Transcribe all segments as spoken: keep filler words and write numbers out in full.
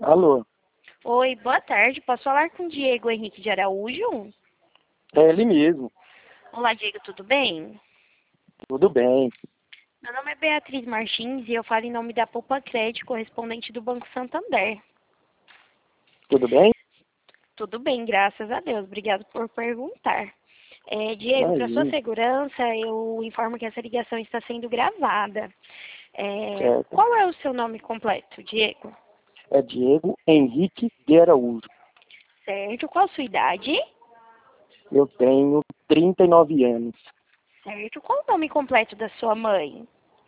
Alô, Oi, boa tarde. Posso falar com o Diego Henrique de Araújo? é ele mesmo. Olá, Diego, tudo bem? Tudo bem. Meu nome é Beatriz Martins e eu falo em nome da Poupa Crédito, correspondente do Banco Santander. Tudo bem? Tudo bem, graças a Deus. Obrigado por perguntar. É, Diego, para sua Imagina. segurança, eu informo que essa ligação está sendo gravada. É, Certo. qual é o seu nome completo, Diego? É Diego Henrique de Araújo. Certo. Qual a sua idade? Eu tenho trinta e nove anos. Certo. Qual o nome completo da sua mãe?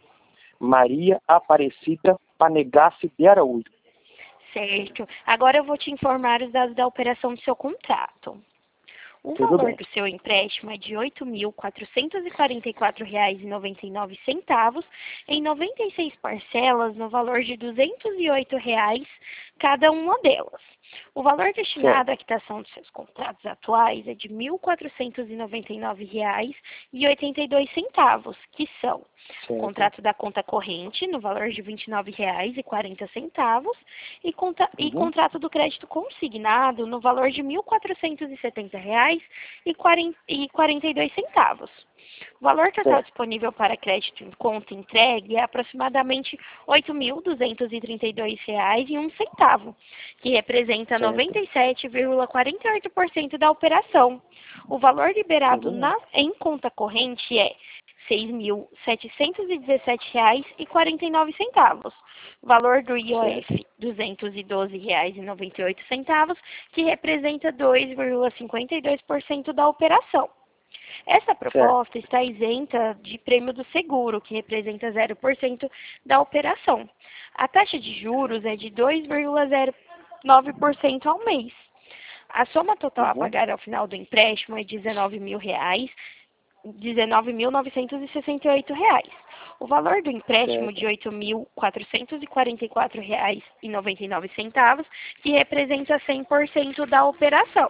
Maria Aparecida Panegassi de Araújo. Certo. Agora eu vou te informar os dados da operação do seu contrato. O Tudo valor bem. do seu empréstimo é de oito mil quatrocentos e quarenta e quatro reais e noventa e nove centavos em noventa e seis parcelas no valor de duzentos e oito reais cada uma delas. O valor Certo. destinado à quitação dos seus contratos atuais é de mil quatrocentos e noventa e nove reais e oitenta e dois centavos, que são o Certo. contrato da conta corrente no valor de vinte e nove reais e quarenta centavos e, conta, e Uhum. contrato do crédito consignado no valor de mil quatrocentos e setenta reais e quarenta e dois centavos. O valor total Certo. disponível para crédito em conta entregue é aproximadamente oito mil duzentos e trinta e dois reais e um centavo, que representa Certo. noventa e sete vírgula quarenta e oito por cento da operação. O valor liberado Tudo bem. na, em conta corrente é seis mil setecentos e dezessete reais e quarenta e nove centavos. Valor do I O Certo. F, duzentos e doze reais e noventa e oito centavos, que representa dois vírgula cinquenta e dois por cento da operação. Essa Certo. proposta está isenta de prêmio do seguro, que representa zero por cento da operação. A taxa de juros é de dois vírgula zero nove por cento ao mês. A soma total a Uhum. pagar ao final do empréstimo é dezenove mil reais, dezenove mil novecentos e sessenta e oito reais. O valor do empréstimo de Certo. oito mil quatrocentos e quarenta e quatro reais e noventa e nove centavos, que representa cem por cento da operação.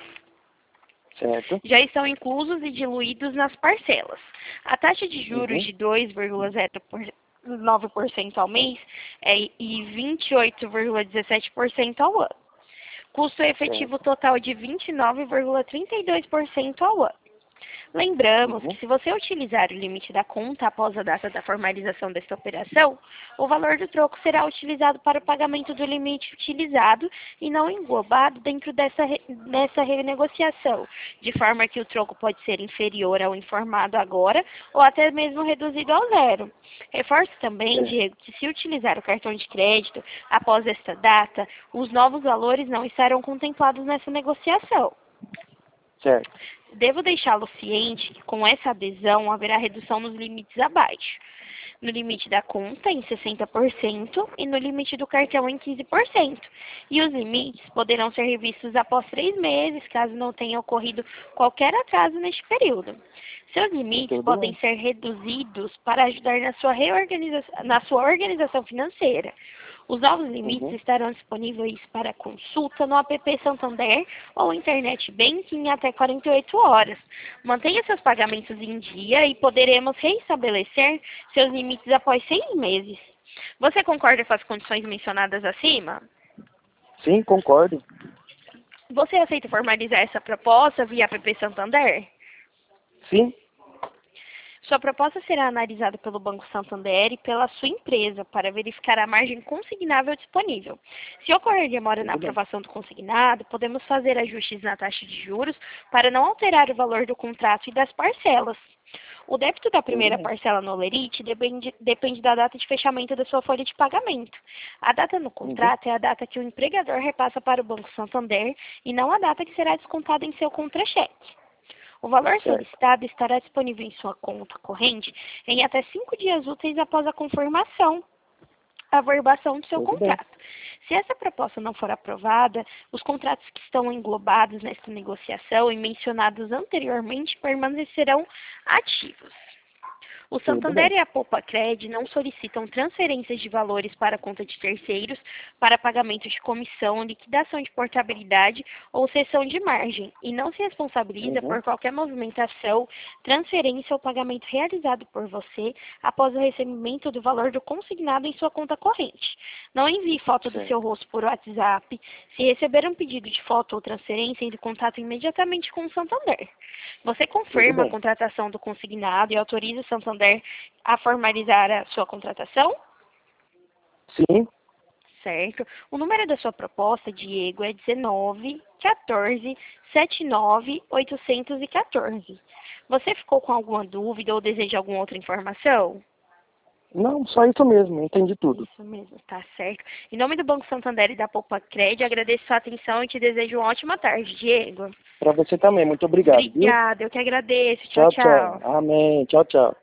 Certo. Já estão inclusos e diluídos nas parcelas. A taxa de juros Uhum. de dois vírgula zero nove por cento ao mês é, e vinte e oito vírgula dezessete por cento ao ano. Custo efetivo Certo. total de vinte e nove vírgula trinta e dois por cento ao ano. Lembramos que Uhum. se você utilizar o limite da conta após a data da formalização desta operação, o valor do troco será utilizado para o pagamento do limite utilizado e não englobado dentro dessa, re- dessa renegociação, de forma que o troco pode ser inferior ao informado agora ou até mesmo reduzido ao zero. Reforço também, Certo. Diego, que se utilizar o cartão de crédito após esta data, os novos valores não estarão contemplados nessa negociação. Certo. Devo deixá-lo ciente que com essa adesão haverá redução nos limites abaixo. No limite da conta em sessenta por cento e no limite do cartão em quinze por cento. E os limites poderão ser revistos após três meses, caso não tenha ocorrido qualquer atraso neste período. Seus limites Tudo podem bem. ser reduzidos para ajudar na sua, reorganização, na sua organização financeira. Os novos limites Uhum. estarão disponíveis para consulta no app Santander ou Internet Banking em até quarenta e oito horas. Mantenha seus pagamentos em dia e poderemos reestabelecer seus limites após seis meses. Você concorda com as condições mencionadas acima? Sim, concordo. Você aceita formalizar essa proposta via app Santander? Sim. Sua proposta será analisada pelo Banco Santander e pela sua empresa para verificar a margem consignável disponível. Se ocorrer demora na Tudo bem. aprovação do consignado, podemos fazer ajustes na taxa de juros para não alterar o valor do contrato e das parcelas. O débito da Tudo primeira bem. parcela no Olerite depende, depende da data de fechamento da sua folha de pagamento. A data no Uhum. contrato é a data que o empregador repassa para o Banco Santander e não a data que será descontada em seu contra-cheque. O valor Certo. solicitado estará disponível em sua conta corrente em até cinco dias úteis após a confirmação, a averbação do seu Tudo bem. contrato. Se essa proposta não for aprovada, os contratos que estão englobados nesta negociação e mencionados anteriormente permanecerão ativos. O Tudo Santander bem. e a Poupacred não solicitam transferências de valores para a conta de terceiros para pagamento de comissão, liquidação de portabilidade ou cessão de margem e não se responsabiliza Uhum. por qualquer movimentação, transferência ou pagamento realizado por você após o recebimento do valor do consignado em sua conta corrente. Não envie foto do Certo. seu rosto por WhatsApp. Se receber um pedido de foto ou transferência, entre em contato imediatamente com o Santander. Você Tudo confirma a bem. contratação do consignado e autoriza o Santander a formalizar a sua contratação? Sim. Certo. O número da sua proposta, Diego, é dezenove, quatorze, setenta e nove, oitocentos e quatorze. Você ficou com alguma dúvida ou deseja alguma outra informação? Não, só isso mesmo, entendi tudo. Isso mesmo, tá certo. Em nome do Banco Santander e da Poupacred, agradeço sua atenção e te desejo uma ótima tarde, Diego. Para você também, muito obrigado, viu? Obrigada, eu que agradeço. Tchau, Tchau, tchau. tchau. Amém. Tchau, tchau.